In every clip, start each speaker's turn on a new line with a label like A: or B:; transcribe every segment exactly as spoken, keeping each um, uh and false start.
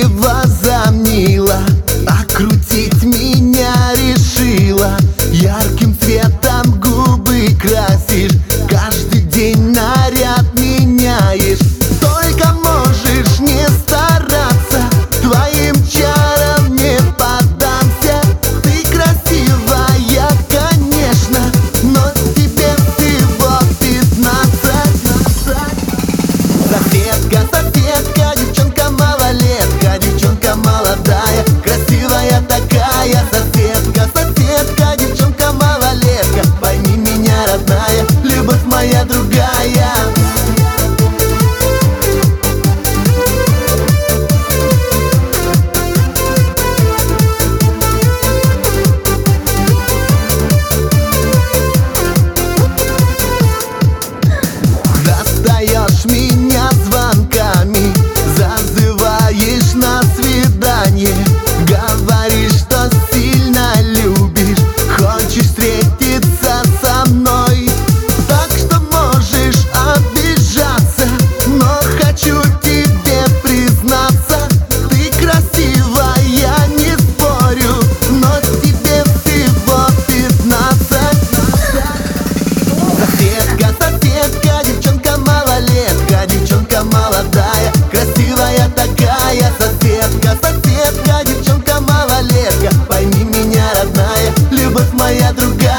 A: красиво замнила, а крутить меня решила. Ярким цветом губы красишь, каждый день наряд меняешь. Только можешь не стараться, твоим чарам не поддамся. Ты красивая, конечно, но тебе всего пятнадцать. Соседка, соседка, девчонка малолетка, девчонка молодая, красивая такая. Соседка, соседка, девчонка малолетка, пойми меня, родная, любовь моя другая. Достаешь меня звонками, зазываешь на свидание, говоришь, что сильно любишь, хочешь встретиться со мной. Так что можешь обижаться, но хочу тебе признаться, ты красивая, не спорю, но тебе всего пятнадцать. Соседка, соседка, девчонка малолетка, девчонка молодая, красивая такая. Соседка, соседка, девчонка малолетка, пойми меня, родная, любовь моя другая.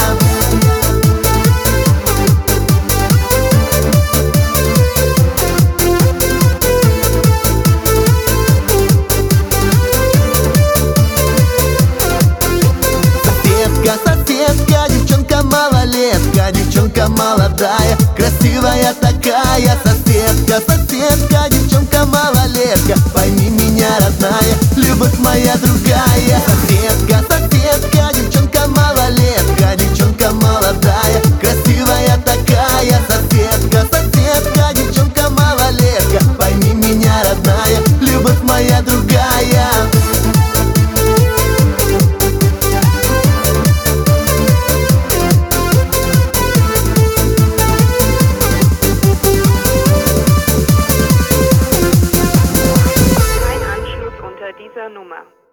A: Соседка, соседка, девчонка малолетка, девчонка молодая, красивая такая. Соседка, соседка, девчонка малолетка, пойми меня, родная, любовь моя другая. Соседка, соседка, девчонка малолетка, девчонка молодая, красивая такая. Соседка, соседка, девчонка малолетка, пойми меня, родная, любовь моя другая.
B: Dieser Nummer.